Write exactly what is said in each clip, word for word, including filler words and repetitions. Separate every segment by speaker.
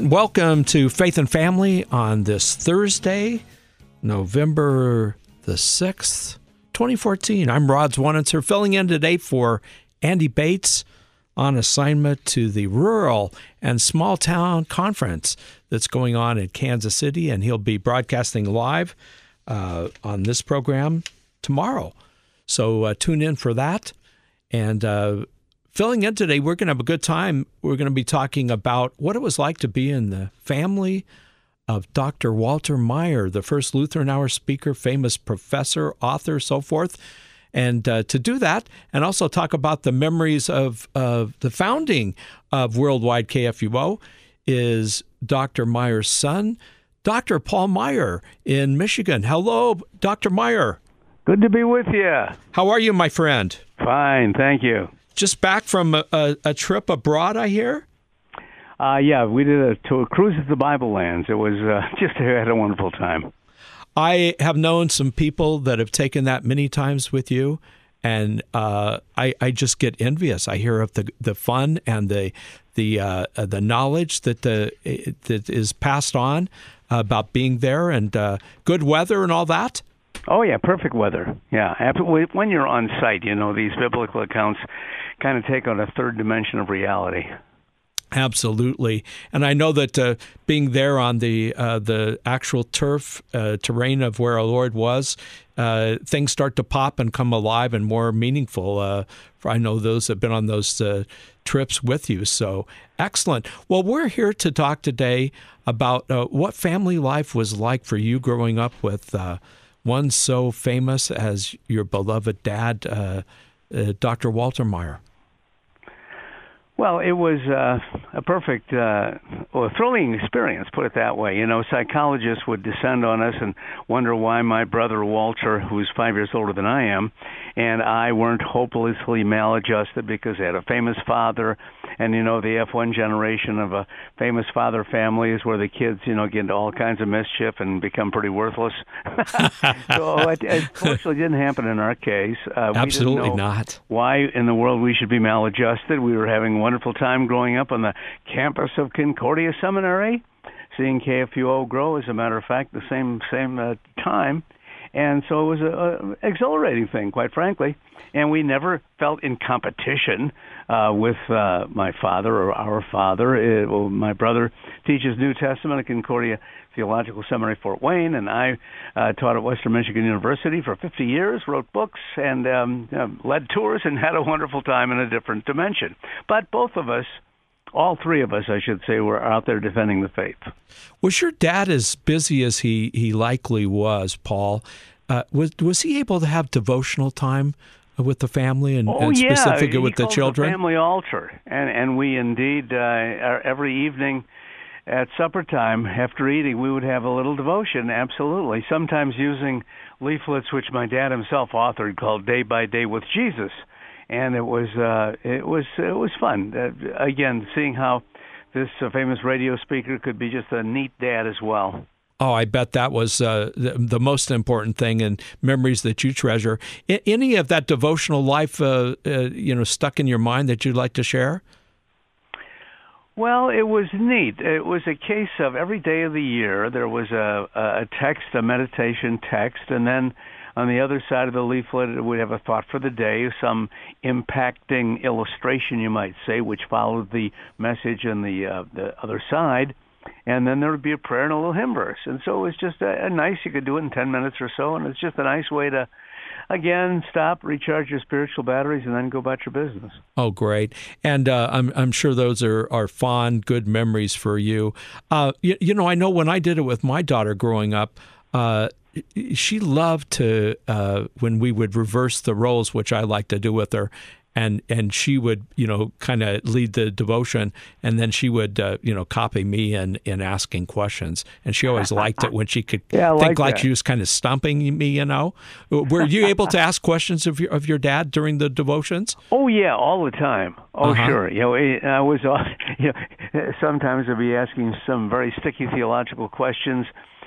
Speaker 1: and welcome to Faith and Family on this Thursday, November the sixth, twenty fourteen. I'm Rod Zwanitzer, filling in today for Andy Bates on assignment to the Rural and Small Town Conference that's going on in Kansas City, and he'll be broadcasting live uh, on this program tomorrow. So uh, tune in for that. And uh, filling in today, we're going to have a good time. We're going to be talking about what it was like to be in the family of Doctor Walter Maier, the first Lutheran Hour speaker, famous professor, author, so forth. And uh, to do that, and also talk about the memories of, of the founding of Worldwide K F U O, is Doctor Maier's son, Doctor Paul Maier in Michigan. Hello, Doctor Maier.
Speaker 2: Good to be with you.
Speaker 1: How are you, my friend?
Speaker 2: Fine, thank you.
Speaker 1: Just back from a, a, a trip abroad, I hear?
Speaker 2: Uh, yeah, we did a, to a cruise at the Bible lands. It was uh, just had a wonderful time.
Speaker 1: I have known some people that have taken that many times with you, and uh, I, I just get envious. I hear of the the fun and the the uh, the knowledge that the that is passed on about being there, and uh, good weather and all that.
Speaker 2: Oh, yeah, perfect weather. Yeah, when you're on site, you know, these biblical accounts kind of take on a third dimension of reality.
Speaker 1: Absolutely. And I know that uh, being there on the uh, the actual turf uh, terrain of where our Lord was, uh, things start to pop and come alive and more meaningful. Uh, for I know those have been on those uh, trips with you. So excellent. Well, we're here to talk today about uh, what family life was like for you growing up with uh, one so famous as your beloved dad, uh, uh, Doctor Walter Maier.
Speaker 2: Well, it was uh, a perfect, uh, well, a thrilling experience, put it that way. You know, psychologists would descend on us and wonder why my brother Walter, who's five years older than I am, and I weren't hopelessly maladjusted because they had a famous father. And, you know, the F one generation of a famous father family is where the kids, you know, get into all kinds of mischief and become pretty worthless. So it, it fortunately didn't happen in our case. Uh,
Speaker 1: Absolutely
Speaker 2: we didn't know
Speaker 1: not.
Speaker 2: Why in the world we should be maladjusted. We were having a wonderful time growing up on the campus of Concordia Seminary, seeing K F U O grow, as a matter of fact, the same same uh, time. And so it was an exhilarating thing, quite frankly. And we never felt in competition uh, with uh, my father or our father. It, well, my brother teaches New Testament at Concordia Theological Seminary, Fort Wayne, and I uh, taught at Western Michigan University for fifty years, wrote books, and um, uh, led tours, and had a wonderful time in a different dimension. But both of us, all three of us, I should say, were out there defending the faith.
Speaker 1: Was your dad as busy as he, he likely was, Paul? Uh, was was he able to have devotional time with the family and,
Speaker 2: oh,
Speaker 1: and
Speaker 2: yeah.
Speaker 1: specifically with
Speaker 2: he
Speaker 1: the children?
Speaker 2: It family altar, and and we indeed uh, every evening at supper time after eating we would have a little devotion. Absolutely, sometimes using leaflets which my dad himself authored called "Day by Day with Jesus." And it was uh, it was it was fun. Uh, again, seeing how this uh, famous radio speaker could be just a neat dad as well.
Speaker 1: Oh, I bet that was uh, the, the most important thing and memories that you treasure. I, any of that devotional life, uh, uh, you know, stuck in your mind that you'd like to share?
Speaker 2: Well, it was neat. It was a case of every day of the year there was a, a text, a meditation text, and then on the other side of the leaflet, we'd have a thought for the day, some impacting illustration, you might say, which followed the message on the uh, the other side. And then there would be a prayer and a little hymn verse. And so it was just a, a nice, you could do it in ten minutes or so, and it's just a nice way to, again, stop, recharge your spiritual batteries, and then go about your business.
Speaker 1: Oh, great. And uh, I'm I'm sure those are, are fond, good memories for you. Uh, you. You know, I know when I did it with my daughter growing up, uh, she loved to, uh, when we would reverse the roles, which I like to do with her, and and she would, you know, kind of lead the devotion, and then she would, uh, you know, copy me in, in asking questions. And she always liked it when she could
Speaker 2: yeah,
Speaker 1: think
Speaker 2: like,
Speaker 1: like
Speaker 2: that.
Speaker 1: she was kind of stumping me, you know. Were you able to ask questions of your of your dad during the devotions?
Speaker 2: Oh, yeah, all the time. Oh,
Speaker 1: uh-huh.
Speaker 2: sure. You know, I was, you know, sometimes I'd be asking some very sticky theological questions,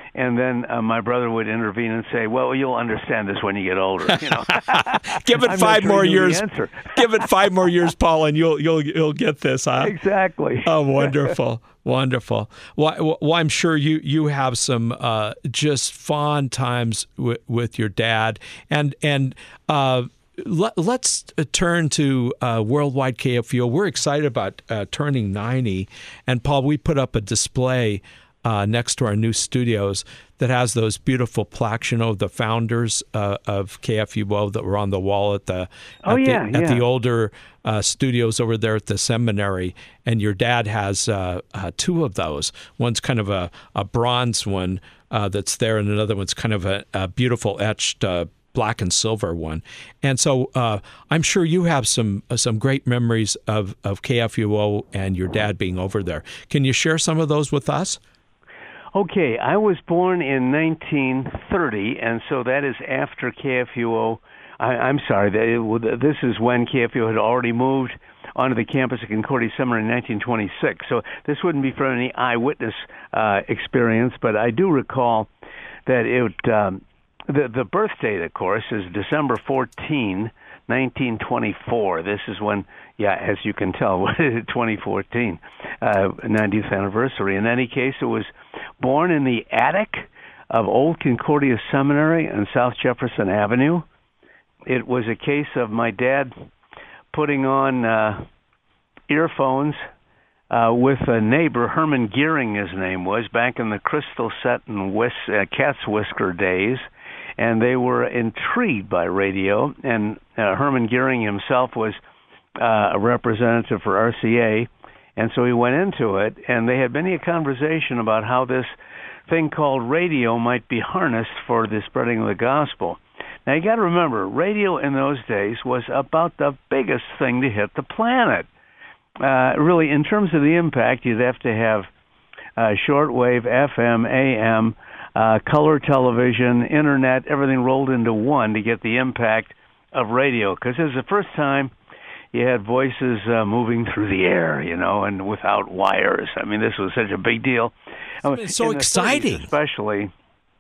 Speaker 2: And then uh, my brother would intervene and say, "Well, you'll understand this when you get older." You know,
Speaker 1: give it
Speaker 2: I'm
Speaker 1: five
Speaker 2: not sure
Speaker 1: more
Speaker 2: you know
Speaker 1: years.
Speaker 2: the answer.
Speaker 1: Give it five more years, Paul, and you'll you'll you'll get this, huh?
Speaker 2: Exactly.
Speaker 1: Oh, wonderful, wonderful. Well, well, I'm sure you you have some uh, just fond times w- with your dad, and and. Uh, Let, let's turn to uh, Worldwide K F U O. We're excited about uh, turning ninety. And, Paul, we put up a display uh, next to our new studios that has those beautiful plaques, you know, the founders uh, of K F U O that were on the wall at the,
Speaker 2: oh,
Speaker 1: at,
Speaker 2: yeah,
Speaker 1: the
Speaker 2: yeah.
Speaker 1: at the older uh, studios over there at the seminary. And your dad has uh, uh, two of those. One's kind of a, a bronze one uh, that's there, and another one's kind of a, a beautiful etched uh black and silver one. And so uh, I'm sure you have some uh, some great memories of, of K F U O and your dad being over there. Can you share some of those with us?
Speaker 2: Okay, I was born in nineteen thirty, and so that is after K F U O. I, I'm sorry, that it, this is when K F U O had already moved onto the campus of Concordia Seminary in nineteen twenty-six. So this wouldn't be from any eyewitness uh, experience, but I do recall that it... Um, The the birth date, of course, is December fourteenth, nineteen twenty-four. This is when, yeah, as you can tell, twenty fourteen, uh, ninetieth anniversary. In any case, it was born in the attic of Old Concordia Seminary on South Jefferson Avenue. It was a case of my dad putting on uh, earphones uh, with a neighbor, Herman Gearing, his name was, back in the Crystal Set and whis- uh, Cat's Whisker days. And they were intrigued by radio, and uh, Herman Gearing himself was uh, a representative for R C A, and so he went into it, and they had many a conversation about how this thing called radio might be harnessed for the spreading of the gospel. Now, you got to remember, radio in those days was about the biggest thing to hit the planet. Uh, really, in terms of the impact, you'd have to have uh, shortwave, F M, A M, Uh, color television, internet, everything rolled into one to get the impact of radio. Because it was the first time you had voices uh, moving through the air, you know, and without wires. I mean, this was such a big deal.
Speaker 1: It's so
Speaker 2: in
Speaker 1: exciting.
Speaker 2: the thirties especially,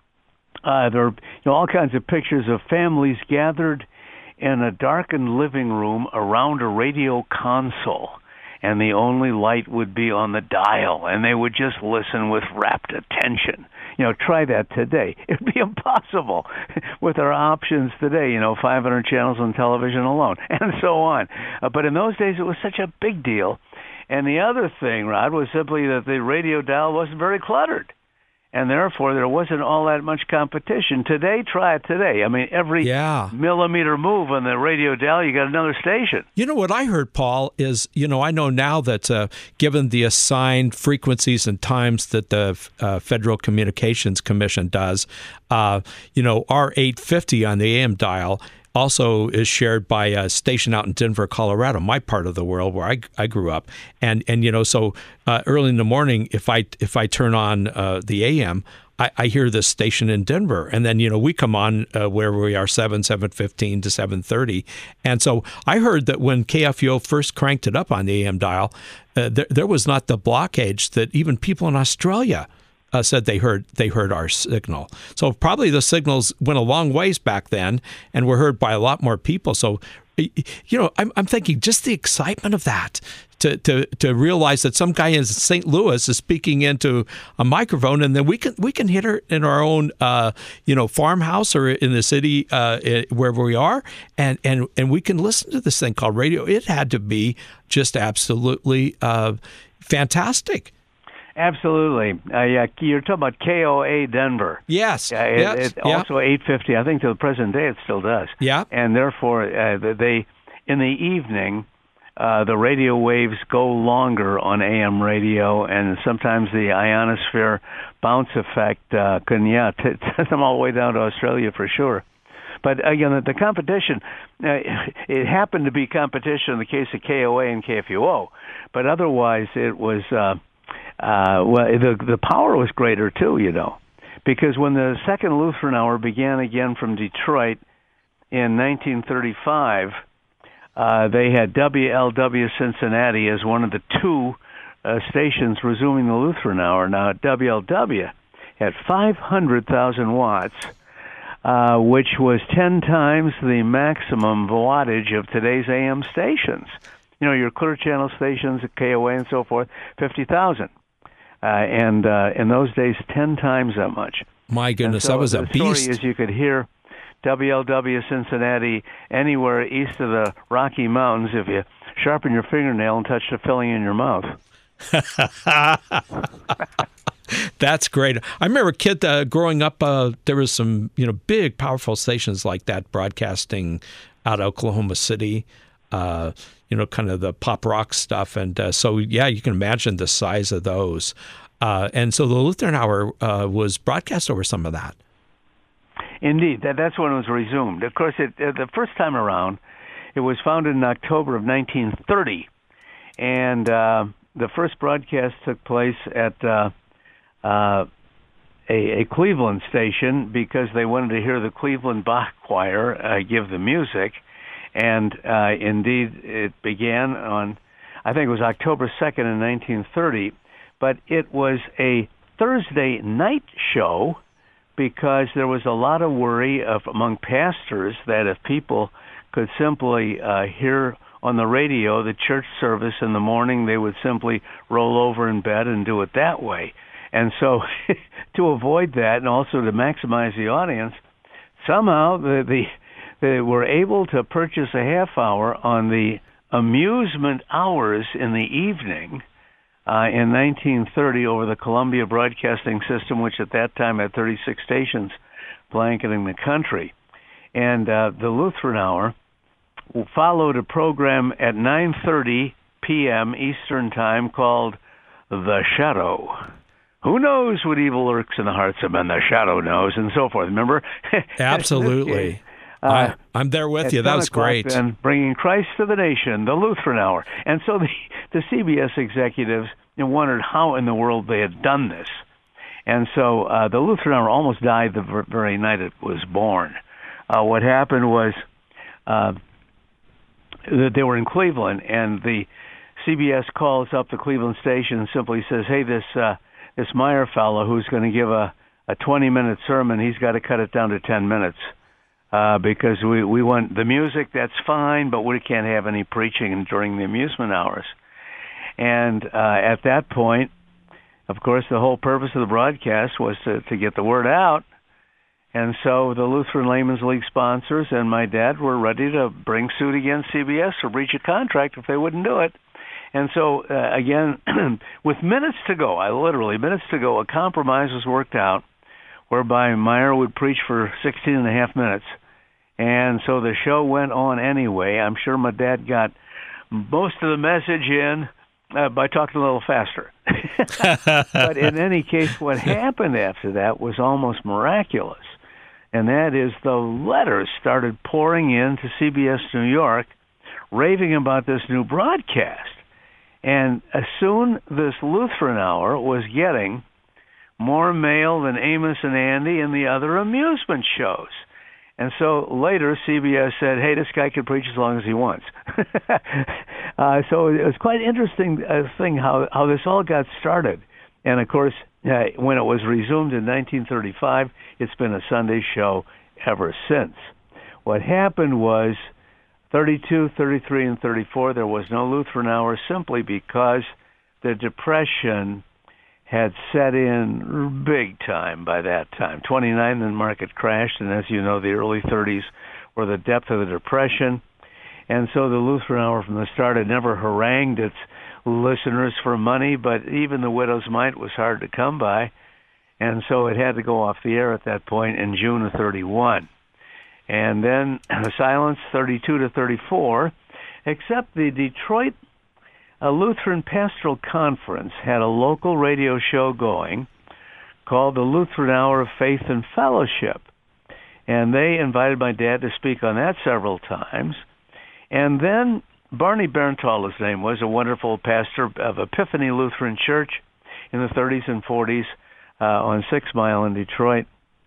Speaker 2: uh, there were you know, all kinds of pictures of families gathered in a darkened living room around a radio console. And the only light would be on the dial, and they would just listen with rapt attention. You know, try that today. It'd be impossible with our options today, you know, five hundred channels on television alone, and so on. Uh, but in those days, it was such a big deal. And the other thing, Rod, was simply that the radio dial wasn't very cluttered. And therefore, there wasn't all that much competition. Today, try it today. I mean, every
Speaker 1: yeah.
Speaker 2: millimeter move on the radio dial, you got another station.
Speaker 1: You know, what I heard, Paul, is, you know, I know now that uh, given the assigned frequencies and times that the uh, Federal Communications Commission does, uh, you know, our eight fifty on the A M dial also is shared by a station out in Denver, Colorado, my part of the world where I, I grew up. And, and you know, so uh, early in the morning, if I if I turn on uh, the A M, I, I hear this station in Denver. And then, you know, we come on uh, where we are seven, seven fifteen to seven thirty. And so I heard that when K F U O first cranked it up on the A M dial, uh, there, there was not the blockage that even people in Australia Uh, said they heard they heard our signal. So probably the signals went a long ways back then and were heard by a lot more people. So, you know, I'm, I'm thinking just the excitement of that, to, to to realize that some guy in Saint Louis is speaking into a microphone, and then we can we can hit her in our own uh, you know farmhouse or in the city uh, wherever we are, and and and we can listen to this thing called radio. It had to be just absolutely uh, fantastic.
Speaker 2: Absolutely. Uh, yeah, you're talking about K O A Denver.
Speaker 1: Yes.
Speaker 2: Uh, it,
Speaker 1: yes.
Speaker 2: it
Speaker 1: yeah.
Speaker 2: Also eight fifty. I think to the present day it still does.
Speaker 1: Yeah.
Speaker 2: And therefore, uh, they in the evening, uh, the radio waves go longer on A M radio, and sometimes the ionosphere bounce effect uh, can, yeah, t- take them all the way down to Australia for sure. But again, the, the competition, uh, it happened to be competition in the case of K O A and K F U O, but otherwise it was... Uh, Uh, well, the the power was greater too, you know, because when the second Lutheran Hour began again from Detroit in nineteen thirty-five, uh, they had W L W Cincinnati as one of the two uh, stations resuming the Lutheran Hour. Now, W L W at five hundred thousand watts, uh, which was ten times the maximum wattage of today's A M stations. You know, your Clear Channel stations, K O A and so forth, fifty thousand. Uh, and uh, in those days, ten times that much.
Speaker 1: My goodness,
Speaker 2: so
Speaker 1: that was a
Speaker 2: beast.
Speaker 1: beast.
Speaker 2: The story is you could hear W L W Cincinnati anywhere east of the Rocky Mountains if you sharpen your fingernail and touch the filling in your mouth.
Speaker 1: That's great. I remember a kid uh, growing up, uh, there was some, you know, big, powerful stations like that broadcasting out of Oklahoma City, uh, you know, kind of the pop rock stuff. And uh, so, yeah, you can imagine the size of those. Uh, and so the Lutheran Hour uh, was broadcast over some of that.
Speaker 2: Indeed. That, that's when it was resumed. Of course, it, uh, the first time around, it was founded in October of nineteen thirty. And uh, the first broadcast took place at uh, uh, a, a Cleveland station because they wanted to hear the Cleveland Bach Choir uh, give the music. And uh, indeed, it began on, I think it was October second in nineteen thirty, but it was a Thursday night show because there was a lot of worry of among pastors that if people could simply uh, hear on the radio the church service in the morning, they would simply roll over in bed and do it that way. And so to avoid that and also to maximize the audience, somehow the, the they were able to purchase a half hour on the amusement hours in the evening uh, in nineteen thirty over the Columbia Broadcasting System, which at that time had thirty-six stations blanketing the country. And uh, the Lutheran Hour followed a program at nine thirty p.m. Eastern Time called The Shadow. Who knows what evil lurks in the hearts of men? The Shadow knows, and so forth. Remember?
Speaker 1: Absolutely. Uh, I, I'm there with you. That was great.
Speaker 2: Then, bringing Christ to the nation, the Lutheran Hour. And so the, the C B S executives you know, wondered how in the world they had done this. And so uh, the Lutheran Hour almost died the very night it was born. Uh, what happened was uh, that they were in Cleveland, and the C B S calls up the Cleveland station and simply says, hey, this uh, this Meyer fellow who's going to give a, a twenty-minute sermon, he's got to cut it down to ten minutes. Uh, because we, we want the music, that's fine, but we can't have any preaching during the amusement hours. And uh, at that point, of course, the whole purpose of the broadcast was to, to get the word out. And so the Lutheran Laymen's League sponsors and my dad were ready to bring suit against C B S or breach a contract if they wouldn't do it. And so, uh, again, with minutes to go, I literally, minutes to go, a compromise was worked out whereby Meyer would preach for sixteen and a half minutes. And so the show went on anyway. I'm sure my dad got most of the message in uh, by talking a little faster. But in any case, what happened after that was almost miraculous. And that is the letters started pouring in to C B S New York, raving about this new broadcast. And uh, soon this Lutheran Hour was getting more mail than Amos and Andy and the other amusement shows. And so later, C B S said, hey, this guy can preach as long as he wants. uh, so it was quite interesting uh, thing how, how this all got started. And, of course, uh, when it was resumed in nineteen thirty-five, it's been a Sunday show ever since. What happened was thirty-two, thirty-three, and thirty-four, there was no Lutheran Hour simply because the Depression had set in big time by that time. twenty-nine, the market crashed, and as you know, the early thirties were the depth of the Depression. And so the Lutheran Hour from the start had never harangued its listeners for money, but even the widow's mite was hard to come by. And so it had to go off the air at that point in June of thirty-one. And then silence, thirty-two to thirty-four, except the Detroit A Lutheran Pastoral Conference had a local radio show going called the Lutheran Hour of Faith and Fellowship. And they invited my dad to speak on that several times. And then Barney Bernthal, his name was, a wonderful pastor of Epiphany Lutheran Church in the thirties and forties uh, on Six Mile in Detroit,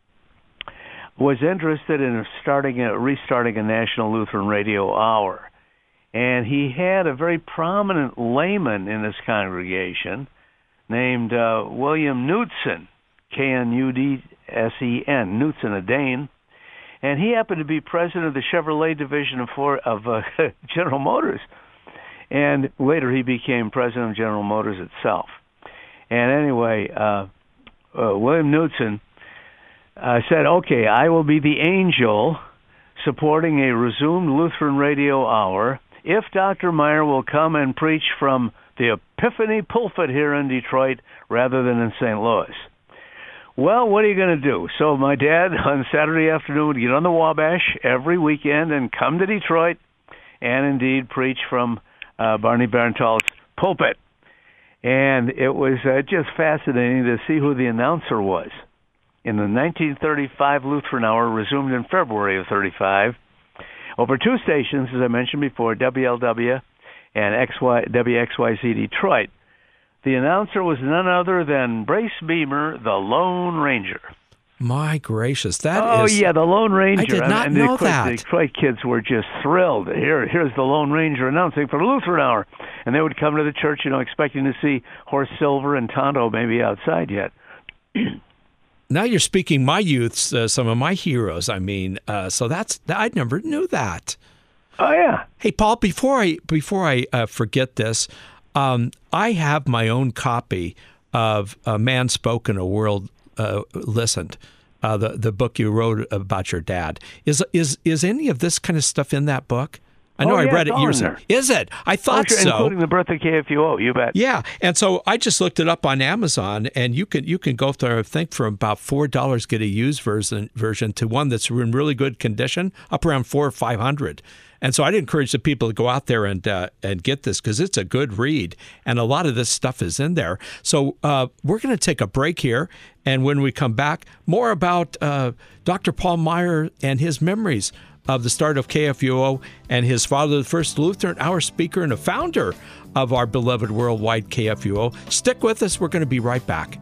Speaker 2: was interested in starting a, restarting a national Lutheran radio hour. And he had a very prominent layman in his congregation named uh, William Knudsen K N U D S E N, Knudsen, a Dane. And he happened to be president of the Chevrolet division of, Ford, of uh, General Motors. And later he became president of General Motors itself. And anyway, uh, uh, William Knudsen uh, said, okay, I will be the angel supporting a resumed Lutheran radio hour if Doctor Meyer will come and preach from the Epiphany pulpit here in Detroit rather than in Saint Louis. Well, what are you going to do? So my dad on Saturday afternoon would get on the Wabash every weekend and come to Detroit and indeed preach from uh, Barney Barenthal's pulpit. And it was uh, just fascinating to see who the announcer was. In the nineteen thirty-five Lutheran Hour, resumed in February of thirty-five, over two stations, as I mentioned before, W L W and X Y, W X Y Z Detroit, the announcer was none other than Brace Beamer, the Lone Ranger.
Speaker 1: My gracious, that
Speaker 2: oh,
Speaker 1: is...
Speaker 2: Oh, yeah, the Lone Ranger.
Speaker 1: I did not
Speaker 2: and, and
Speaker 1: know
Speaker 2: of course,
Speaker 1: that.
Speaker 2: The Detroit kids were just thrilled. Here, here's the Lone Ranger announcing for the Lutheran Hour. And they would come to the church, you know, expecting to see Horst Silver and Tonto maybe outside yet.
Speaker 1: Now you're speaking my youths, uh, some of my heroes. I mean, uh, so that's I never knew that.
Speaker 2: Oh yeah.
Speaker 1: Hey, Paul, before I before I uh, forget this, um, I have my own copy of "A Man Spoke and a World uh, Listened," uh, the the book you wrote about your dad. Is is is any of this kind of stuff in that book? I know
Speaker 2: oh,
Speaker 1: I
Speaker 2: yeah,
Speaker 1: read it years ago. Is it? I thought
Speaker 2: oh, sure,
Speaker 1: so.
Speaker 2: Including the birth of K F U O, you bet.
Speaker 1: Yeah, and so I just looked it up on Amazon, and you can you can go there, I think, for about four dollars, get a used version version to one that's in really good condition, up around four or five hundred. And so I'd encourage the people to go out there and uh, and get this because it's a good read, and a lot of this stuff is in there. So uh, we're going to take a break here, and when we come back, more about uh, Doctor Paul Meyer and his memories of the start of K F U O and his father, the first Lutheran Hour speaker and a founder of our beloved worldwide K F U O. Stick with us. We're going to be right back.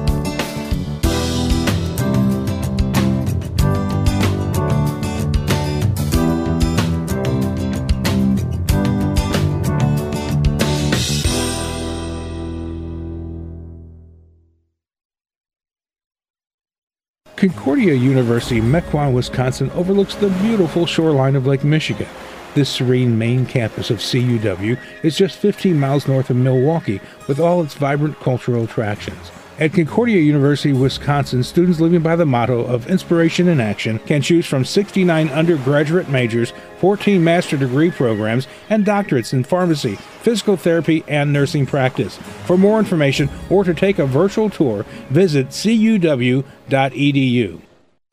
Speaker 3: Concordia University, Mequon, Wisconsin overlooks the beautiful shoreline of Lake Michigan. This serene main campus of C U W is just fifteen miles north of Milwaukee with all its vibrant cultural attractions. At Concordia University, Wisconsin, students living by the motto of inspiration in action can choose from sixty-nine undergraduate majors, fourteen master degree programs, and doctorates in pharmacy, physical therapy, and nursing practice. For more information or to take a virtual tour, visit c u w dot e d u.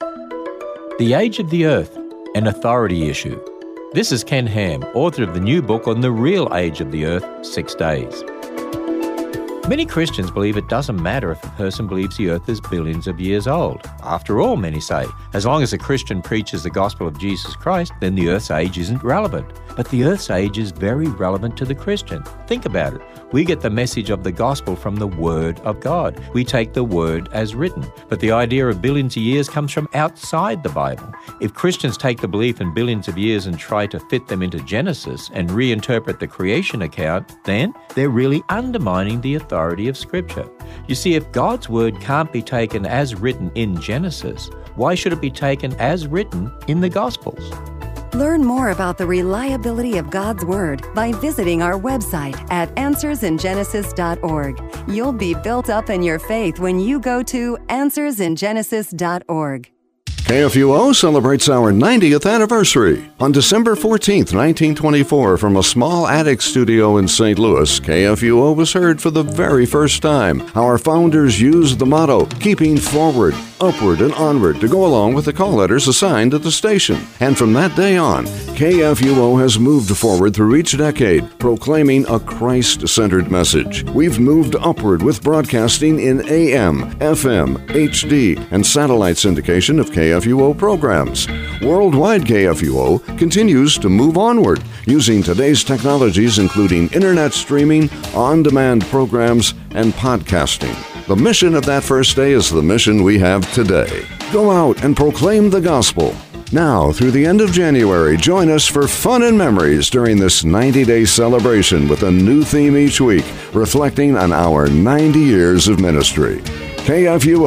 Speaker 4: The Age of the Earth, an authority issue. This is Ken Ham, author of the new book on the real age of the Earth, Six Days. Many Christians believe it doesn't matter if a person believes the earth is billions of years old. After all, many say, as long as a Christian preaches the gospel of Jesus Christ, then the earth's age isn't relevant. But the earth's age is very relevant to the Christian. Think about it. We get the message of the gospel from the Word of God. We take the Word as written. But the idea of billions of years comes from outside the Bible. If Christians take the belief in billions of years and try to fit them into Genesis and reinterpret the creation account, then they're really undermining the authority of Scripture. You see, if God's Word can't be taken as written in Genesis, why should it be taken as written in the Gospels?
Speaker 5: Learn more about the reliability of God's Word by visiting our website at answers in genesis dot org. You'll be built up in your faith when you go to answers in genesis dot org.
Speaker 6: K F U O celebrates our ninetieth anniversary. On December fourteenth, nineteen twenty-four, from a small attic studio in Saint Louis, K F U O was heard for the very first time. Our founders used the motto, keeping forward, upward, and onward, to go along with the call letters assigned to the station. And from that day on, K F U O has moved forward through each decade, proclaiming a Christ-centered message. We've moved upward with broadcasting in A M, F M, H D, and satellite syndication of K F U O programs. Worldwide, K F U O continues to move onward, using today's technologies including internet streaming, on-demand programs, and podcasting. The mission of that first day is the mission we have today. Go out and proclaim the gospel. Now, through the end of January, join us for fun and memories during this ninety-day celebration with a new theme each week, reflecting on our ninety years of ministry. K F U O,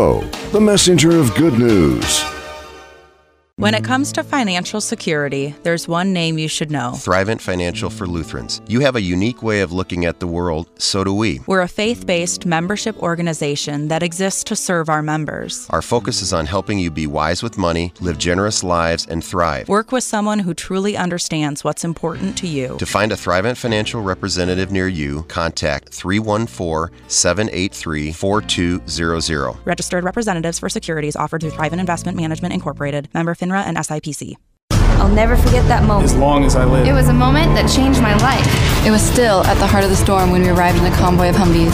Speaker 6: the messenger of good news.
Speaker 7: When it comes to financial security, there's one name you should know.
Speaker 8: Thrivent Financial for Lutherans. You have a unique way of looking at the world, so do we.
Speaker 7: We're a faith-based membership organization that exists to serve our members.
Speaker 8: Our focus is on helping you be wise with money, live generous lives, and thrive.
Speaker 7: Work with someone who truly understands what's important to you.
Speaker 8: To find a Thrivent Financial representative near you, contact three one four, seven eight three, four two zero zero.
Speaker 7: Registered representatives for securities offered through Thrivent Investment Management Incorporated, member FINRA and S I P C.
Speaker 9: I'll never forget that moment.
Speaker 10: As long as I live.
Speaker 9: It was a moment that changed my life.
Speaker 11: It was still at the heart of the storm when we arrived in a convoy of Humvees.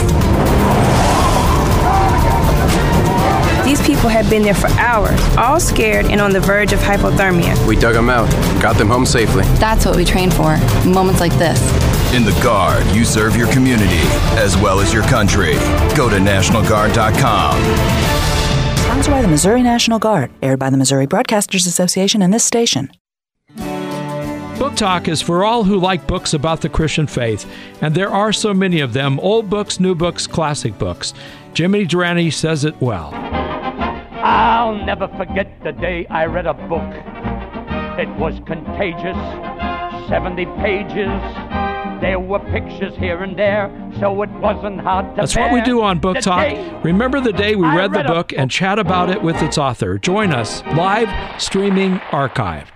Speaker 12: These people had been there for hours, all scared and on the verge of hypothermia.
Speaker 10: We dug them out and got them home safely.
Speaker 11: That's what we train for, moments like this.
Speaker 13: In the Guard, you serve your community as well as your country. Go to National Guard dot com.
Speaker 14: Sponsored by the Missouri National Guard, aired by the Missouri Broadcasters Association and this station.
Speaker 1: Book Talk is for all who like books about the Christian faith, and there are so many of them, old books, new books, classic books. Jimmy Durante says it well.
Speaker 15: I'll never forget the day I read a book. It was contagious, seventy pages. There were pictures here and there, so it wasn't hard to
Speaker 1: That's
Speaker 15: bear.
Speaker 1: what we do on Book
Speaker 15: The
Speaker 1: Talk.
Speaker 15: day
Speaker 1: Remember the day we
Speaker 15: I
Speaker 1: read the
Speaker 15: read a
Speaker 1: book and chat about it with its author. Join us, live, streaming, archived.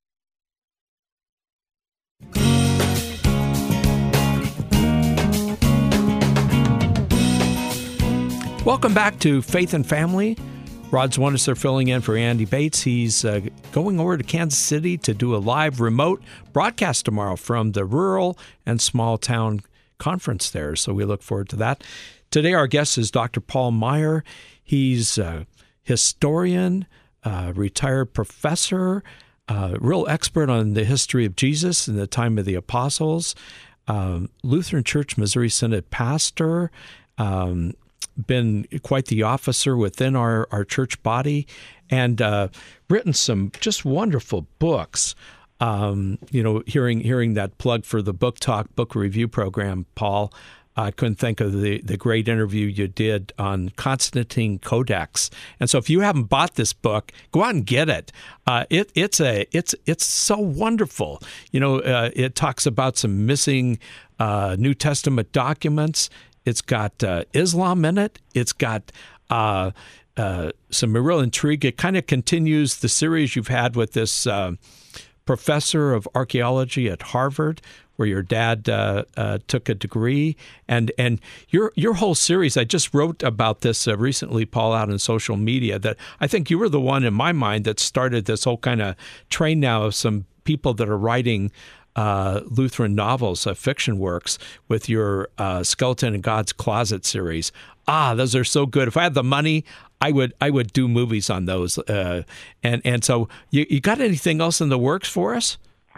Speaker 1: Welcome back to Faith and Family. Rod Zwanitzer filling in for Andy Bates. He's uh, going over to Kansas City to do a live remote broadcast tomorrow from the Rural and Small Town Conference there. So we look forward to that. Today our guest is Doctor Paul Meier. He's a historian, uh, retired professor, uh, real expert on the history of Jesus in the time of the apostles, um, Lutheran Church Missouri Synod pastor, um, been quite the officer within our, our church body, and uh, written some just wonderful books. Um, you know, hearing hearing that plug for the Book Talk book review program, Paul, I couldn't think of the, the great interview you did on Constantine Codex. And so if you haven't bought this book, go out and get it. Uh, it it's a it's it's so wonderful. You know, uh, it talks about some missing uh, New Testament documents. It's got uh, Islam in it. It's got uh, uh, some real intrigue. It kind of continues the series you've had with this uh, professor of archaeology at Harvard, where your dad uh, uh, took a degree, and and your your whole series. I just wrote about this uh, recently, Paul, out on social media. That I think you were the one in my mind that started this whole kind of train now of some people that are writing Uh, Lutheran novels, uh, fiction works, with your uh, Skeleton in God's Closet series. Ah, those are so good. If I had the money, I would I would do movies on those. Uh, and and so, you, you got anything else in the works for us?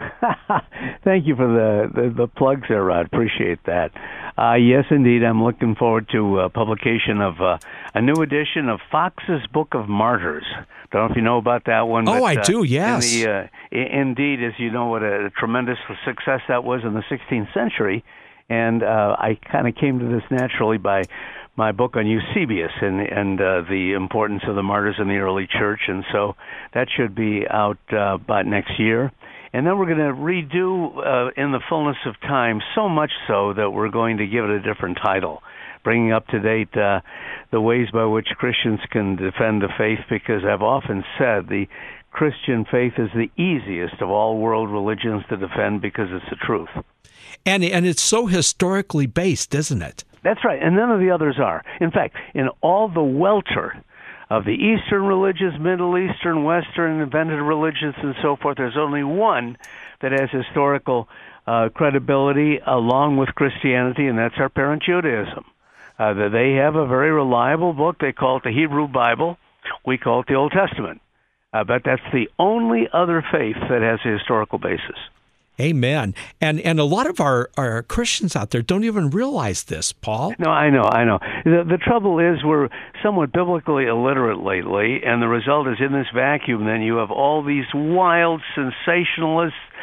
Speaker 2: Thank you for the, the, the plugs there, Rod. Appreciate that. Uh, yes, indeed. I'm looking forward to uh, publication of uh, a new edition of Fox's Book of Martyrs. Don't know if you know about that one.
Speaker 1: Oh,
Speaker 2: but,
Speaker 1: I
Speaker 2: uh,
Speaker 1: do, yes.
Speaker 2: In the, uh, I- indeed, as you know, what a tremendous success that was in the sixteenth century. And uh, I kind of came to this naturally by my book on Eusebius and, and uh, the importance of the martyrs in the early church. And so that should be out uh, about next year. And then we're going to redo uh, in the fullness of time, so much so that we're going to give it a different title, bringing up to date uh, the ways by which Christians can defend the faith, because I've often said the Christian faith is the easiest of all world religions to defend because it's the truth.
Speaker 1: And and it's so historically based, isn't it?
Speaker 2: That's right, and none of the others are. In fact, in all the welter of the Eastern religions, Middle Eastern, Western, invented religions, and so forth, there's only one that has historical uh, credibility along with Christianity, and that's our parent Judaism. Uh, they have a very reliable book. They call it the Hebrew Bible. We call it the Old Testament. Uh, but that's the only other faith that has a historical basis.
Speaker 1: Amen. And and a lot of our, our Christians out there don't even realize this, Paul.
Speaker 2: No, I know, I know. The, the trouble is we're somewhat biblically illiterate lately, and the result is in this vacuum, then you have all these wild, sensationalist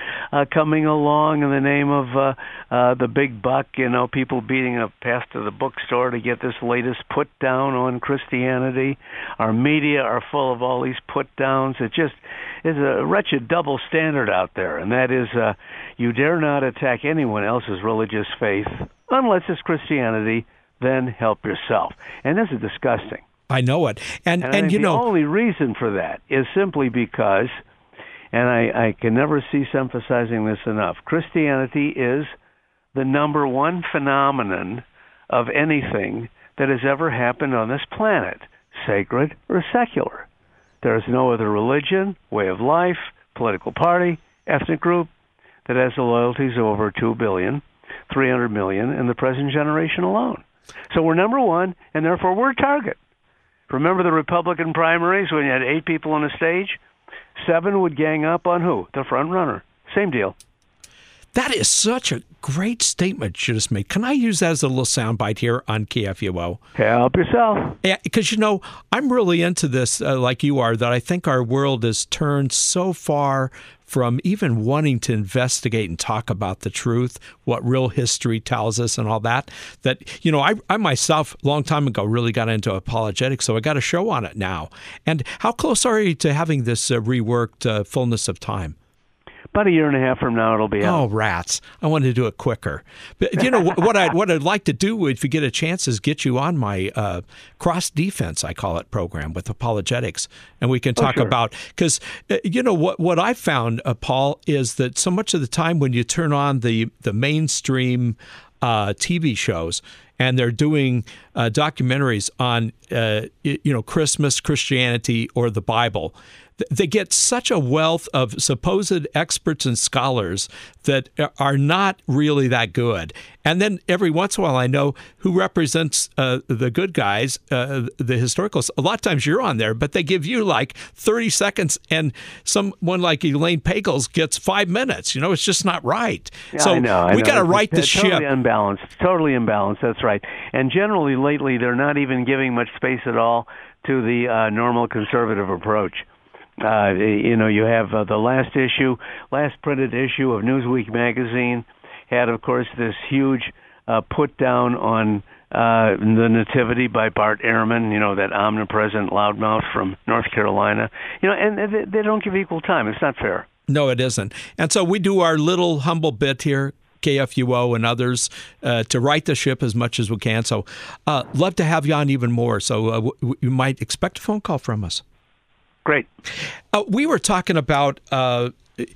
Speaker 2: uh, coming along in the name of uh, uh, the big buck, you know, people beating up past to the bookstore to get this latest put down on Christianity. Our media are full of all these put downs. It just is a wretched double standard out there, and that is uh, you dare not attack anyone else's religious faith unless it's Christianity, then help yourself. And this is disgusting.
Speaker 1: I know it. And,
Speaker 2: and,
Speaker 1: and you
Speaker 2: the
Speaker 1: know,
Speaker 2: the only reason for that is simply because, and I, I can never cease emphasizing this enough, Christianity is the number one phenomenon of anything that has ever happened on this planet, sacred or secular. There is no other religion, way of life, political party, ethnic group that has the loyalties of over two billion, three hundred million in the present generation alone. So we're number one, and therefore we're a target. Remember the Republican primaries when you had eight people on the stage? Seven would gang up on who? The front runner. Same deal.
Speaker 1: That is such a great statement you just made. Can I use that as a little soundbite here on K F U O?
Speaker 2: Help yourself.
Speaker 1: Yeah, because, you know, I'm really into this uh, like you are, that I think our world has turned so far from even wanting to investigate and talk about the truth, what real history tells us and all that, that, you know, I, I myself, a long time ago, really got into apologetics, so I got a show on it now. And how close are you to having this uh, reworked uh, fullness of time?
Speaker 2: About a year and a half from now, it'll be out.
Speaker 1: Oh, rats. I wanted to do it quicker. But, you know, what, I'd, what I'd like to do, if you get a chance, is get you on my uh, cross-defense, I call it, program with apologetics. And we can talk oh, sure. about, because, uh, you know, what, what I found, uh, Paul, is that so much of the time when you turn on the, the mainstream uh, T V shows, and they're doing uh, documentaries on, uh, you know, Christmas, Christianity, or the Bible, they get such a wealth of supposed experts and scholars that are not really that good. And then every once in a while, I know who represents uh, the good guys, uh, the historicals. A lot of times you're on there, but they give you like thirty seconds, and someone like Elaine Pagels gets five minutes. You know, it's just not right.
Speaker 2: Yeah,
Speaker 1: so
Speaker 2: I know, I
Speaker 1: we got to right the
Speaker 2: it's
Speaker 1: ship.
Speaker 2: Totally unbalanced. Totally imbalanced. That's right. And generally, lately, they're not even giving much space at all to the uh, normal conservative approach. Uh, you know, you have uh, the last issue, last printed issue of Newsweek magazine had, of course, this huge uh, put down on uh, the Nativity by Bart Ehrman, you know, that omnipresent loudmouth from North Carolina. You know, and they, they don't give equal time. It's not fair.
Speaker 1: No, it isn't. And so we do our little humble bit here, K F U O and others, uh, to right the ship as much as we can. So uh, love to have you on even more. So uh, w- you might expect a phone call from us.
Speaker 2: Great.
Speaker 1: Uh, we were talking about uh,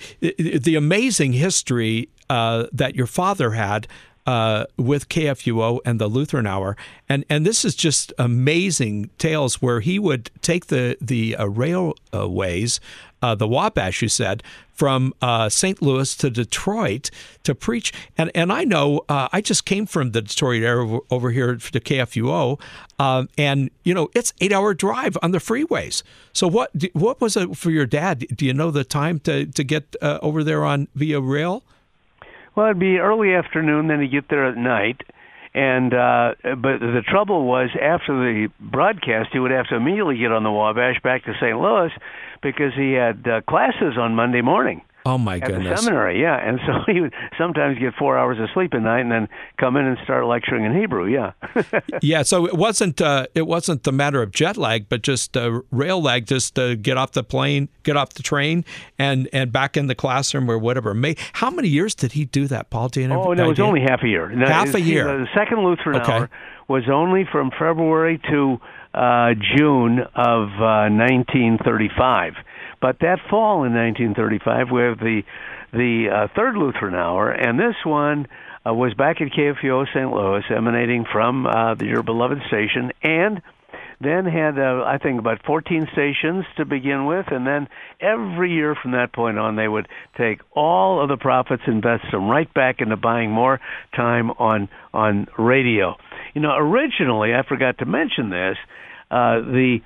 Speaker 1: the amazing history uh, that your father had uh, with K F U O and the Lutheran Hour, and and this is just amazing tales where he would take the the uh, railways, uh, the Wabash, you said, from uh, Saint Louis to Detroit to preach. And and I know uh, I just came from the Detroit area over here to K F U O, um, and you know it's eight hour drive on the freeways. So what what was it for your dad? Do you know the time to to get uh, over there on via rail?
Speaker 2: Well, it'd be early afternoon, then he'd get there at night. And uh, but the trouble was, after the broadcast, he would have to immediately get on the Wabash back to Saint Louis because he had uh, classes on Monday morning.
Speaker 1: Oh my
Speaker 2: at
Speaker 1: goodness!
Speaker 2: The seminary, yeah, and so he would sometimes get four hours of sleep at night, and then come in and start lecturing in Hebrew. Yeah,
Speaker 1: yeah. So it wasn't uh, it wasn't the matter of jet lag, but just uh, rail lag. Just uh, get off the plane, get off the train, and, and back in the classroom or whatever. May how many years did he do that, Paul? Do you know?
Speaker 2: Oh, no, it was only half a year. No,
Speaker 1: half a year.
Speaker 2: The second Lutheran
Speaker 1: okay.
Speaker 2: Hour was only from February to uh, June of uh, nineteen thirty-five. But that fall in nineteen thirty-five, we have the the uh, third Lutheran Hour, and this one uh, was back at K F U O Saint Louis, emanating from uh, the, your beloved station, and then had, uh, I think, about fourteen stations to begin with, and then every year from that point on, they would take all of the profits, invest them right back into buying more time on on radio. You know, originally, I forgot to mention this, uh, the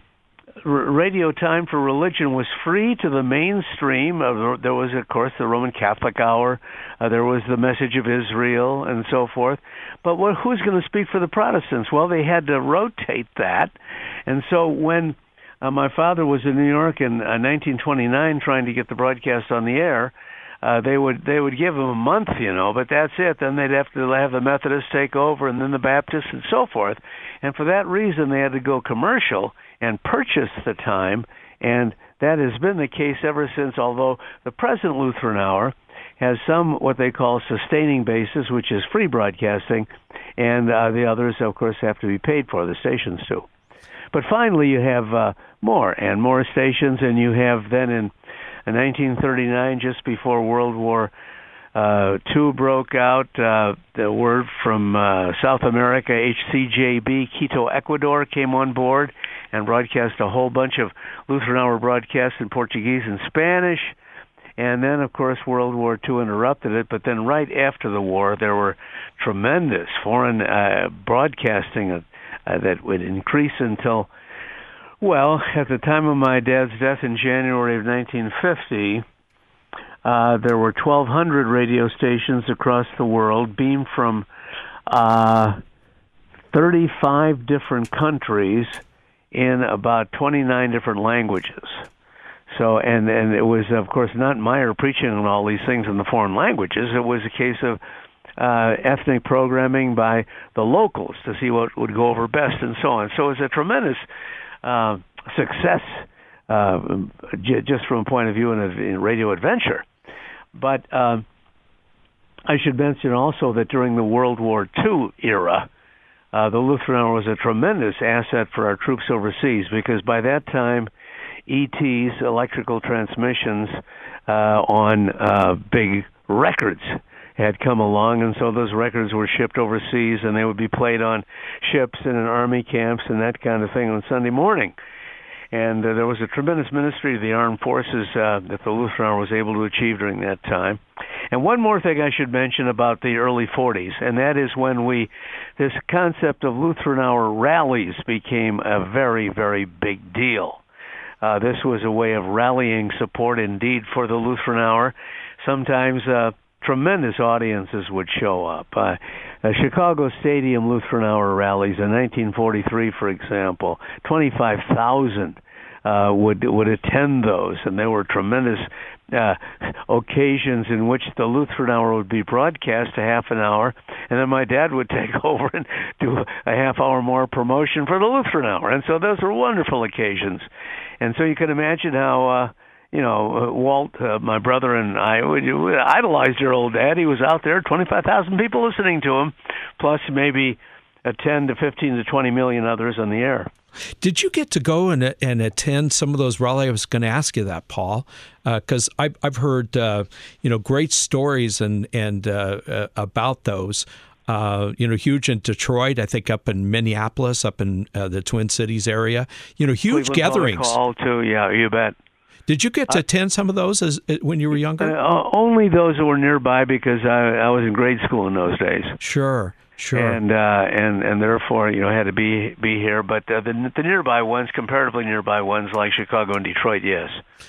Speaker 2: radio time for religion was free to the mainstream. Uh, there was, of course, the Roman Catholic Hour. Uh, there was the Message of Israel and so forth. But what, who's going to speak for the Protestants? Well, they had to rotate that. And so when uh, my father was in New York in uh, nineteen twenty-nine trying to get the broadcast on the air, uh, they would they would give them a month, you know, but that's it. Then they'd have to have the Methodists take over, and then the Baptists, and so forth. And for that reason, they had to go commercial and purchase the time, and that has been the case ever since, although the present Lutheran Hour has some what they call sustaining basis, which is free broadcasting, and uh, the others, of course, have to be paid for, the stations too. But finally, you have uh, more and more stations, and you have then in, in nineteen thirty-nine, just before World War uh, Two broke out, uh, the word from uh, South America, H C J B, Quito, Ecuador, came on board and broadcast a whole bunch of Lutheran Hour broadcasts in Portuguese and Spanish. And then, of course, World War Two interrupted it. But then right after the war, there were tremendous foreign uh, broadcasting uh, uh, that would increase until, well, at the time of my dad's death in January of nineteen fifty, uh, there were twelve hundred radio stations across the world, beamed from uh, thirty-five different countries in about twenty-nine different languages. So, and, and it was, of course, not Meyer preaching on all these things in the foreign languages. It was a case of uh, ethnic programming by the locals to see what would go over best and so on. So it was a tremendous uh, success uh, j- just from a point of view in, a, in radio adventure. But uh, I should mention also that during the World War Two era, uh, the Lutheran Hour was a tremendous asset for our troops overseas, because by that time, E Ts, electrical transmissions, uh, on uh, big records had come along, and so those records were shipped overseas, and they would be played on ships and in army camps and that kind of thing on Sunday morning. And uh, there was a tremendous ministry of the armed forces uh, that the Lutheran Hour was able to achieve during that time. And one more thing I should mention about the early forties, and that is when we, this concept of Lutheran Hour rallies became a very, very big deal. Uh, this was a way of rallying support indeed for the Lutheran Hour. Sometimes uh, tremendous audiences would show up. Uh, uh, Chicago Stadium Lutheran Hour rallies in nineteen forty-three, for example, twenty-five thousand uh, would would attend those, and there were tremendous uh, occasions in which the Lutheran Hour would be broadcast a half an hour, and then my dad would take over and do a half hour more promotion for the Lutheran Hour. And so those were wonderful occasions. And so you can imagine how, uh, you know, uh, Walt, uh, my brother, and I would, would idolized your old dad. He was out there, twenty-five thousand people listening to him, plus maybe uh, ten to fifteen to twenty million others on the air.
Speaker 1: Did you get to go and and attend some of those rallies? I was going to ask you that, Paul, because uh, I've I've heard uh, you know great stories and and uh, uh, about those. Uh, you know, huge in Detroit, I think up in Minneapolis, up in uh, the Twin Cities area. You know, huge
Speaker 2: Cleveland
Speaker 1: gatherings.
Speaker 2: Call too, yeah, you bet.
Speaker 1: Did you get to
Speaker 2: uh,
Speaker 1: attend some of those as when you were younger?
Speaker 2: Uh, only those that were nearby, because I, I was in grade school in those days.
Speaker 1: Sure, sure.
Speaker 2: And uh, and and therefore, you know, had to be be here. But uh, the the nearby ones, comparatively nearby ones like Chicago and Detroit, yes.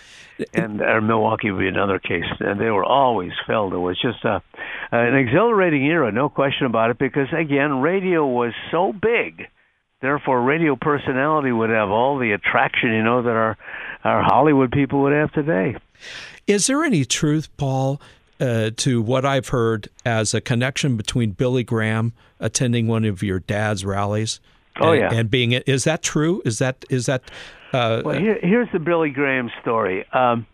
Speaker 2: And uh, Milwaukee would be another case, and they were always filled. It was just a, an exhilarating era, no question about it, because, again, radio was so big. Therefore, radio personality would have all the attraction, you know, that our, our Hollywood people would have today.
Speaker 1: Is there any truth, Paul, uh, to what I've heard as a connection between Billy Graham attending one of your dad's rallies?
Speaker 2: Oh,
Speaker 1: and,
Speaker 2: yeah.
Speaker 1: And being it, is that true? Is that is that... Uh,
Speaker 2: well, here, here's the Billy Graham story. Um,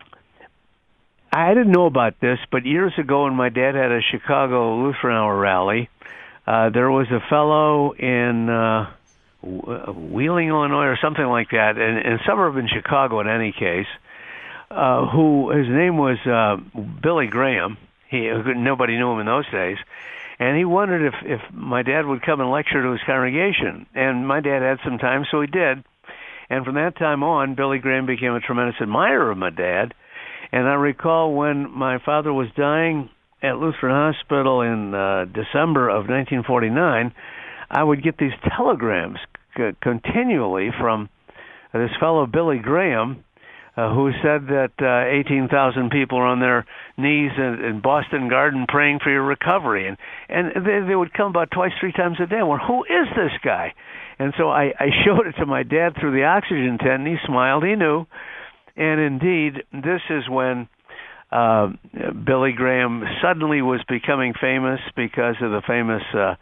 Speaker 2: I didn't know about this, but years ago when my dad had a Chicago Lutheran Hour rally, uh, there was a fellow in uh, Wheeling, Illinois, or something like that, in, in a suburb in Chicago in any case, uh, who his name was uh, Billy Graham. He nobody knew him in those days. And he wondered if, if my dad would come and lecture to his congregation. And my dad had some time, so he did. And from that time on, Billy Graham became a tremendous admirer of my dad. And I recall when my father was dying at Lutheran Hospital in uh, December of nineteen forty-nine, I would get these telegrams c- continually from this fellow Billy Graham, uh, who said that uh, eighteen thousand people are on their knees in, in Boston Garden praying for your recovery. And, and they, they would come about twice, three times a day. Well, who is this guy? And so I, I showed it to my dad through the oxygen tent, and he smiled. He knew. And indeed, this is when uh, Billy Graham suddenly was becoming famous because of the famous uh,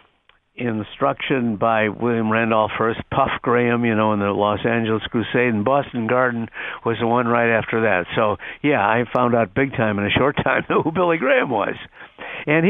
Speaker 2: instruction by William Randolph Hearst, Puff Graham, you know, in the Los Angeles Crusade, and Boston Garden was the one right after that. So, yeah, I found out big time in a short time who Billy Graham was. And he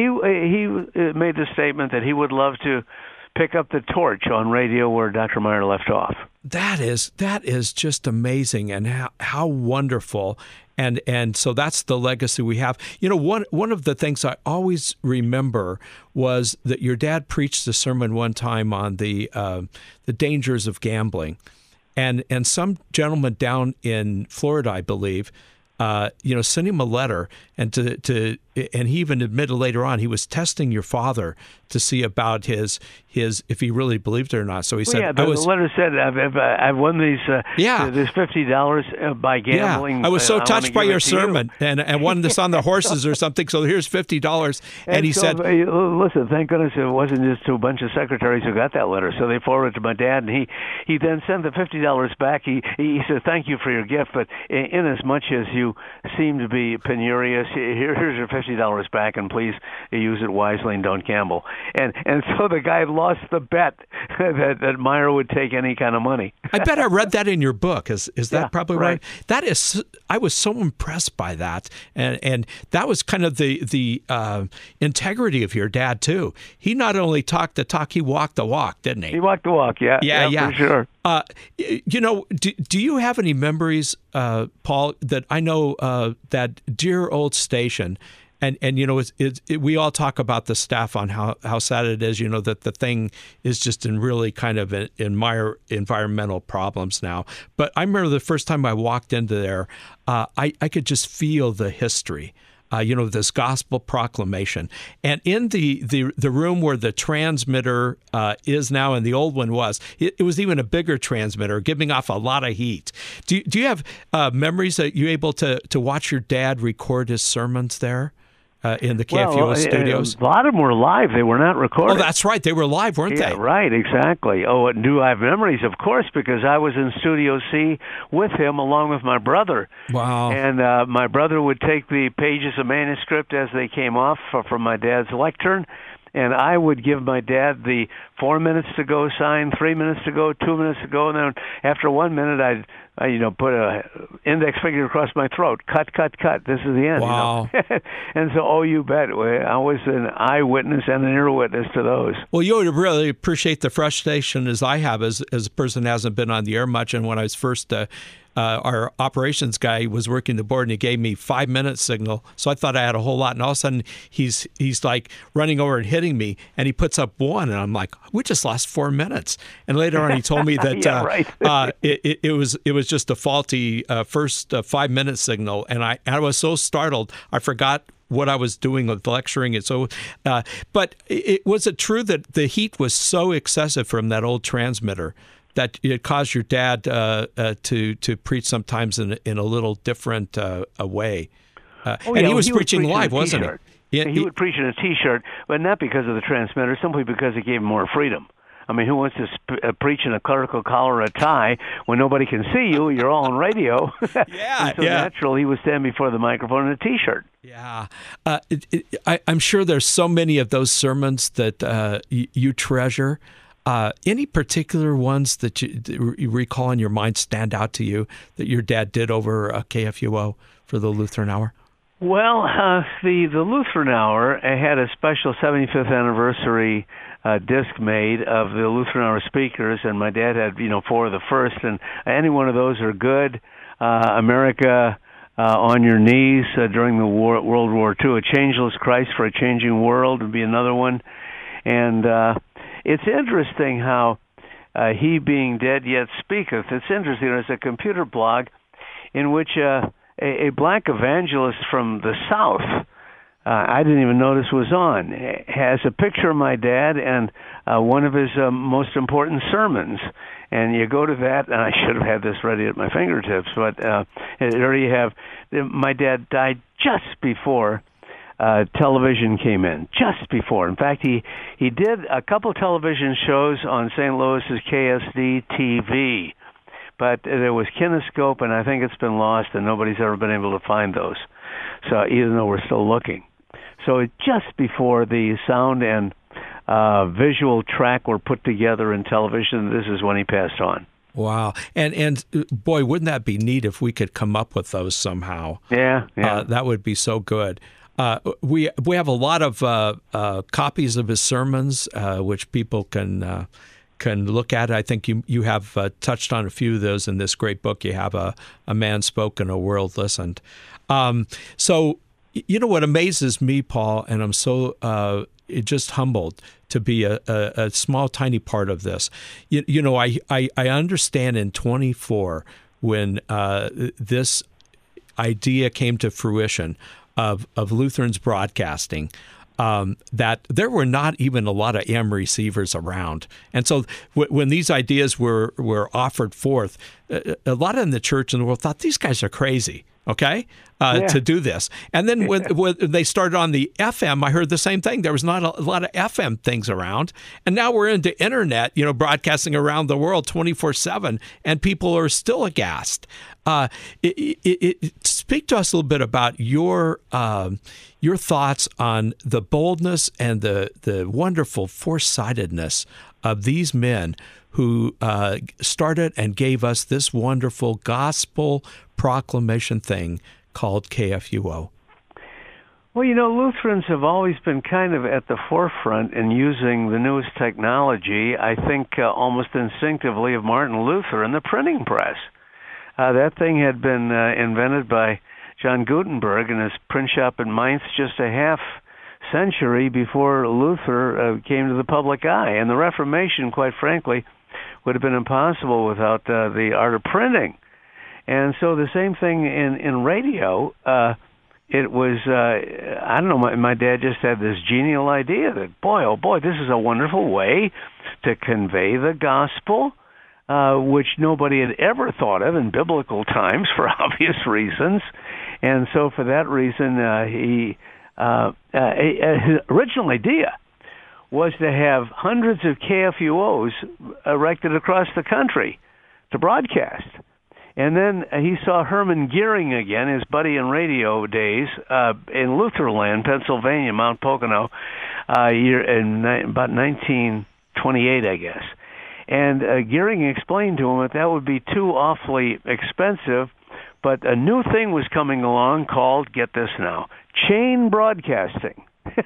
Speaker 2: he made the statement that he would love to pick up the torch on radio where Doctor Meyer left off.
Speaker 1: That is that is just amazing, and how, how wonderful. And and so that's the legacy we have. You know, one one of the things I always remember was that your dad preached a sermon one time on the uh, the dangers of gambling, and and some gentleman down in Florida, I believe, uh, you know, sent him a letter, and to to and he even admitted later on he was testing your father to see about his his if he really believed it or not. So he
Speaker 2: well,
Speaker 1: said,
Speaker 2: "Yeah, the,
Speaker 1: I was,
Speaker 2: the letter said I've I've, I've won these uh,
Speaker 1: yeah
Speaker 2: this fifty dollars by gambling."
Speaker 1: Yeah, I was so
Speaker 2: uh,
Speaker 1: touched by your sermon
Speaker 2: you.
Speaker 1: and and wanted this on the horses or something. So here's fifty dollars, and, and he
Speaker 2: so,
Speaker 1: said,
Speaker 2: "Listen, thank goodness it wasn't just to a bunch of secretaries who got that letter." So they forwarded it to my dad, and he he then sent the fifty dollars back. He he said, "Thank you for your gift, but in, in as much as you seem to be penurious, here here's your fifty dollars back, and please use it wisely and don't gamble." And and so the guy lost the bet that, that Meyer would take any kind of money.
Speaker 1: I bet I read that in your book. Is is that
Speaker 2: yeah,
Speaker 1: probably
Speaker 2: right?
Speaker 1: right? That is, I was so impressed by that, and and that was kind of the the uh, integrity of your dad too. He not only talked the talk, he walked the walk, didn't he?
Speaker 2: He walked the walk. Yeah,
Speaker 1: yeah,
Speaker 2: yeah,
Speaker 1: yeah.
Speaker 2: for sure.
Speaker 1: Uh, you know, do, do you have any memories, uh, Paul? That I know uh, that dear old station. And, and you know, it's, it's, it, we all talk about the staff on how, how sad it is, you know, that the thing is just in really kind of in, in my environmental problems now. But I remember the first time I walked into there, uh, I, I could just feel the history. Uh, you know, this gospel proclamation. And in the, the, the room where the transmitter uh, is now and the old one was, it, it was even a bigger transmitter giving off a lot of heat. Do, do you have uh, memories that you're able to, to watch your dad record his sermons there? Uh, in the K F U O
Speaker 2: well,
Speaker 1: studios?
Speaker 2: A lot of them were live. They were not recorded.
Speaker 1: Oh, that's right. They were live, weren't
Speaker 2: yeah,
Speaker 1: they?
Speaker 2: Right, exactly. Oh, and do I have memories? Of course, because I was in Studio C with him along with my brother.
Speaker 1: Wow.
Speaker 2: And uh, my brother would take the pages of manuscript as they came off from my dad's lectern, and I would give my dad the four minutes to go sign, three minutes to go, two minutes to go, and then after one minute, I'd I, you know, put a index finger across my throat. Cut, cut, cut. This is the end.
Speaker 1: Wow.
Speaker 2: You know? And so, oh, you bet. I was an eyewitness and an ear witness to those.
Speaker 1: Well, you would really appreciate the frustration as I have as, as a person who hasn't been on the air much. And when I was first, uh, uh, our operations guy was working the board and he gave me five minute signal. So I thought I had a whole lot. And all of a sudden he's, he's like running over and hitting me and he puts up one. And I'm like, we just lost four minutes. And later on he told me that
Speaker 2: yeah,
Speaker 1: uh,
Speaker 2: right.
Speaker 1: uh, it, it, it was it was just a faulty uh, first uh, five minute signal. And I, I was so startled, I forgot what I was doing with lecturing. And so, uh, but it, was it true that the heat was so excessive from that old transmitter that it caused your dad uh, uh, to to preach sometimes in in a little different uh, a way? Uh,
Speaker 2: oh,
Speaker 1: and
Speaker 2: yeah,
Speaker 1: he was
Speaker 2: he
Speaker 1: preaching
Speaker 2: was
Speaker 1: live, wasn't he?
Speaker 2: Yeah, he, he would preach in a T-shirt, but not because of the transmitter, simply because it gave him more freedom. I mean, who wants to sp- uh, preach in a clerical collar or a tie when nobody can see you? You're all on radio.
Speaker 1: Yeah,
Speaker 2: and so
Speaker 1: yeah.
Speaker 2: naturally, he would stand before the microphone in a T-shirt.
Speaker 1: Yeah, uh, it, it, I, I'm sure there's so many of those sermons that uh, y- you treasure. Uh, any particular ones that you, that you recall in your mind stand out to you that your dad did over uh, K F U O for the Lutheran Hour?
Speaker 2: Well, uh, the the Lutheran Hour had a special seventy-fifth anniversary uh, disc made of the Lutheran Hour speakers, and my dad had you know four of the first, and any one of those are good. Uh, America uh, on Your Knees uh, during the war, World War Two, A Changeless Christ for a Changing World would be another one, and uh, it's interesting how uh, He Being Dead Yet Speaketh. It's interesting. There's a computer blog in which uh, a, a black evangelist from the South, uh, I didn't even notice was on, has a picture of my dad and uh, one of his uh, most important sermons. And you go to that, and I should have had this ready at my fingertips, but uh, there you have, my dad died just before uh, television came in, just before. In fact, he, he did a couple television shows on Saint Louis's K S D T V. But there was Kinescope, and I think it's been lost, and nobody's ever been able to find those. So even though we're still looking. So just before the sound and uh, visual track were put together in television, this is when he passed on.
Speaker 1: Wow. And, and boy, wouldn't that be neat if we could come up with those somehow?
Speaker 2: Yeah, yeah.
Speaker 1: Uh, that would be so good. Uh, we we have a lot of uh, uh, copies of his sermons, uh, which people can uh, can look at. I think you you have uh, touched on a few of those in this great book. You have a, a man spoke and a world listened. Um, so, you know what amazes me, Paul, and I'm so uh, just humbled to be a, a, a small, tiny part of this. You, you know, I, I, I understand in twenty-four when uh, this idea came to fruition of, of Lutherans broadcasting, um, that there were not even a lot of A M receivers around. And so w- when these ideas were, were offered forth, a, a lot in the church and the world thought, these guys are crazy. Okay, uh, yeah. to do this. And then when, when they started on the F M, I heard the same thing. There was not a, a lot of F M things around. And now we're into internet, you know, broadcasting around the world twenty-four seven, and people are still aghast. Uh, it, it, it, speak to us a little bit about your um, your thoughts on the boldness and the, the wonderful foresightedness of these men who uh, started and gave us this wonderful gospel proclamation thing called K F U O.
Speaker 2: Well, you know, Lutherans have always been kind of at the forefront in using the newest technology, I think uh, almost instinctively, of Martin Luther and the printing press. Uh, that thing had been uh, invented by John Gutenberg in his print shop in Mainz just a half century before Luther uh, came to the public eye. And the Reformation, quite frankly, would have been impossible without uh, the art of printing. And so the same thing in, in radio, uh, it was, uh, I don't know, my, my dad just had this genial idea that, boy, oh boy, this is a wonderful way to convey the gospel, uh, which nobody had ever thought of in biblical times for obvious reasons. And so for that reason, uh, he, uh, uh, his original idea was to have hundreds of K F U Os erected across the country to broadcast. And then he saw Herman Gearing again, his buddy in radio days, uh, in Lutherland, Pennsylvania, Mount Pocono, uh, year in ni- about nineteen twenty-eight, I guess. And uh, Gearing explained to him that that would be too awfully expensive, but a new thing was coming along called, get this now, chain broadcasting.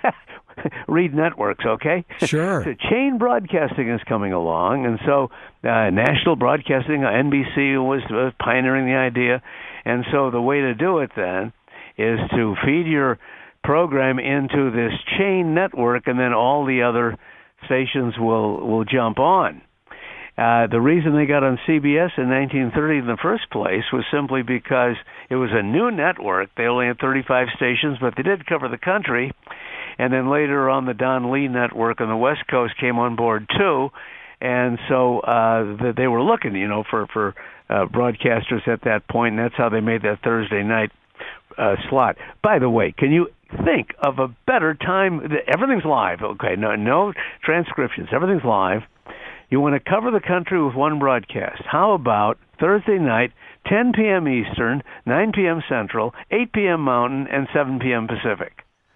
Speaker 2: Read networks, okay?
Speaker 1: Sure.
Speaker 2: So chain broadcasting is coming along, and so uh, national broadcasting, uh, N B C was uh, pioneering the idea, and so the way to do it then is to feed your program into this chain network, and then all the other stations will, will jump on. Uh, the reason they got on C B S in nineteen thirty in the first place was simply because it was a new network. They only had thirty-five stations, but they did cover the country. And then later on, the Don Lee network on the West Coast came on board too. And so uh, the, they were looking, you know, for, for uh, broadcasters at that point, and that's how they made that Thursday night uh, slot. By the way, can you think of a better time? Everything's live, okay? No, no transcriptions. Everything's live. You want to cover the country with one broadcast. How about Thursday night, ten p.m. Eastern, nine p.m. Central, eight p.m. Mountain, and seven p.m. Pacific?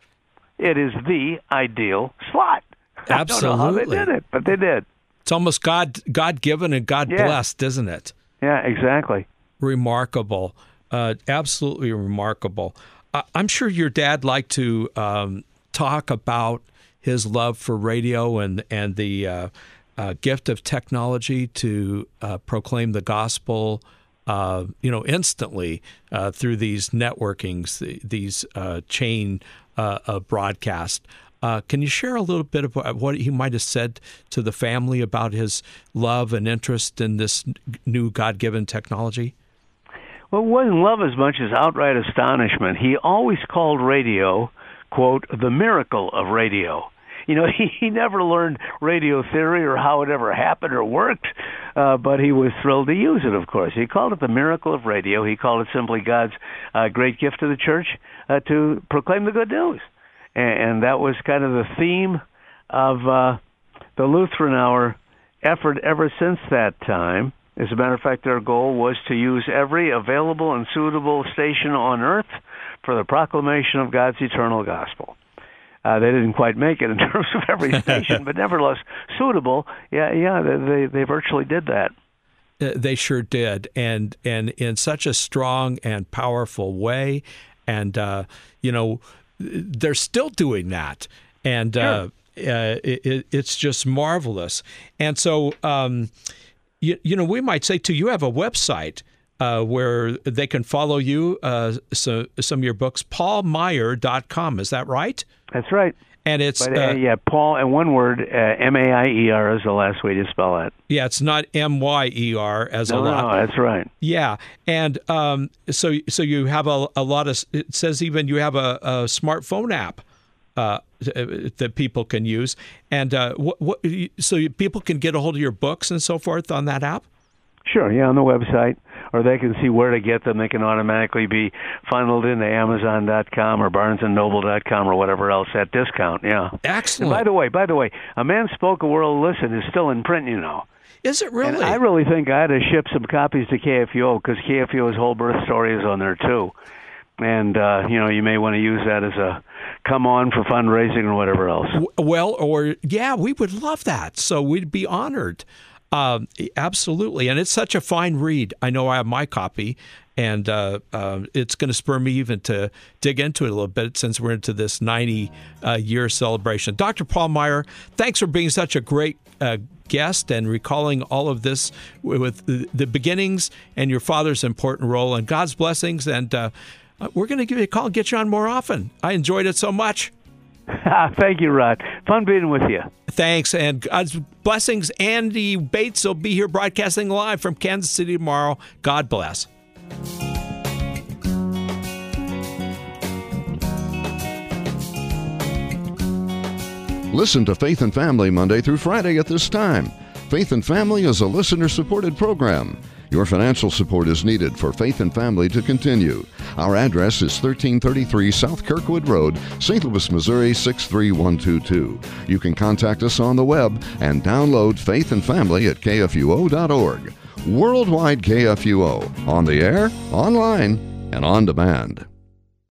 Speaker 2: It is the ideal slot.
Speaker 1: Absolutely.
Speaker 2: I don't know how they did it, but they did.
Speaker 1: It's almost God, God-given and God-blessed,
Speaker 2: yeah.
Speaker 1: isn't it?
Speaker 2: Yeah, exactly.
Speaker 1: Remarkable. Uh, absolutely remarkable. Uh, I'm sure your dad liked to um, talk about his love for radio and, and the uh, uh, gift of technology to uh, proclaim the gospel, uh, you know, instantly uh, through these networkings, these uh, chain uh, of broadcast. Uh, can you share a little bit of what he might have said to the family about his love and interest in this new God-given technology?
Speaker 2: Well, it wasn't love as much as outright astonishment. He always called radio, quote, the miracle of radio. You know, he, he never learned radio theory or how it ever happened or worked, uh, but he was thrilled to use it, of course. He called it the miracle of radio. He called it simply God's uh, great gift to the church uh, to proclaim the good news. And, and that was kind of the theme of uh, the Lutheran Hour effort ever since that time. As a matter of fact, their goal was to use every available and suitable station on earth for the proclamation of God's eternal gospel. Uh, they didn't quite make it in terms of every station, but nevertheless suitable. Yeah, yeah, they they virtually did that.
Speaker 1: Uh, they sure did, and and in such a strong and powerful way. And uh, you know, they're still doing that, and
Speaker 2: sure.
Speaker 1: uh, uh, it, it's just marvelous. And so, um, you you know, we might say too, you have a website. Uh, where they can follow you, uh, so, some of your books, paul meyer dot com. Is that right?
Speaker 2: That's right.
Speaker 1: And it's...
Speaker 2: But, uh, uh, yeah, Paul, and one word, uh, M A I E R is the last way to spell it.
Speaker 1: Yeah, it's not M Y E R as
Speaker 2: no,
Speaker 1: a lot.
Speaker 2: No, that's right.
Speaker 1: Yeah, and um, so so you have a, a lot of... It says even you have a, a smartphone app uh, that people can use. And uh, what, what, so people can get a hold of your books and so forth on that app?
Speaker 2: Sure, yeah, on the website. Or they can see where to get them. They can automatically be funneled into amazon dot com or barnes and noble dot com or whatever else at discount, yeah.
Speaker 1: Excellent.
Speaker 2: And by the way, by the way, A Man Spoke, a World Listen is still in print, you know.
Speaker 1: Is it really?
Speaker 2: And I really think I ought to ship some copies to K F U O because K F U O's whole birth story is on there, too. And, uh, you know, you may want to use that as a come on for fundraising or whatever else.
Speaker 1: Well, or, yeah, we would love that. So we'd be honored. Um, absolutely. And it's such a fine read. I know I have my copy, and uh, uh, it's going to spur me even to dig into it a little bit since we're into this ninety-year uh, celebration. Doctor Paul Meyer, thanks for being such a great uh, guest and recalling all of this with the beginnings and your father's important role and God's blessings. And uh, we're going to give you a call and get you on more often. I enjoyed it so much.
Speaker 2: Thank you, Rod. Fun being with you.
Speaker 1: Thanks, and God's blessings. Andy Bates will be here broadcasting live from Kansas City tomorrow. God bless.
Speaker 6: Listen to Faith and Family Monday through Friday at this time. Faith and Family is a listener-supported program. Your financial support is needed for Faith and Family to continue. Our address is thirteen thirty-three South Kirkwood Road, Saint Louis, Missouri six three one two two. You can contact us on the web and download Faith and Family at K F U O dot org. Worldwide K F U O, on the air, online, and on demand.